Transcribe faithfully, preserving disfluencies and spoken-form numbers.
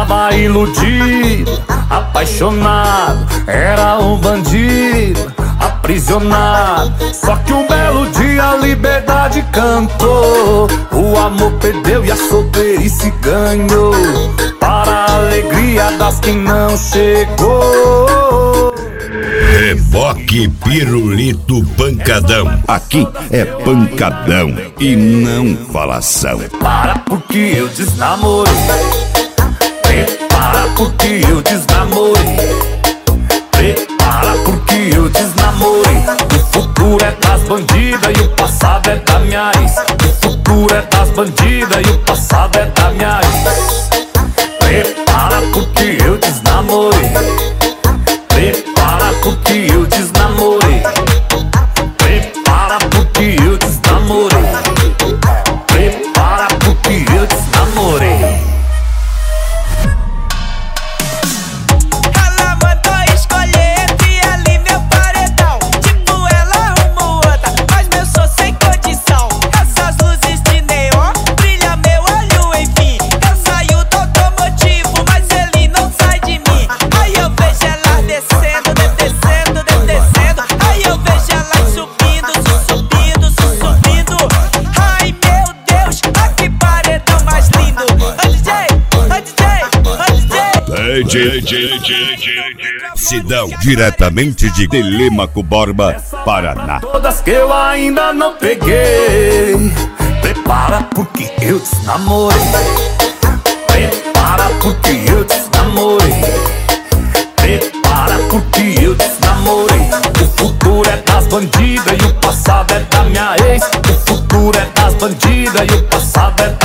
Tava iludido, apaixonado, era um bandido, aprisionado. Só que um belo dia a liberdade cantou, o amor perdeu e a solteirice ganhou, para a alegria das que não chegou. Reboque Pirulito Pancadão. Aqui é pancadão e não falação. Para porque eu desnamorei, prepara porque eu desnamorei, prepara porque eu desnamorei. O futuro é das bandidas e o passado é da minha ex. O futuro é das bandidas e o passado é da minha ex. Prepara porque eu desnamorei, prepara porque eu desnamorei, prepara porque eu desnamorei, prepara porque eu desnamorei. Ela mandou escolher entre ela e meu paredão. Tipo, ela arrumou outra, mas meu sou sem condição. Essas luzes de neon brilha meu olho, enfim. Eu saio do automotivo, mas ele não sai de mim. Aí eu vejo ela descendo, descendo, descendo. Aí eu vejo ela subindo, subindo, subindo. Ai meu Deus, ah, que paredão mais lindo. Ô D J, ô D J, ô D J. Sidão, diretamente de Telêmaco Borba, Paraná. Todas que eu ainda não peguei. Prepara porque eu desnamorei, prepara porque eu desnamorei, prepara porque eu desnamorei. O futuro é das bandidas e o passado é da minha ex. O futuro é das bandidas e o passado é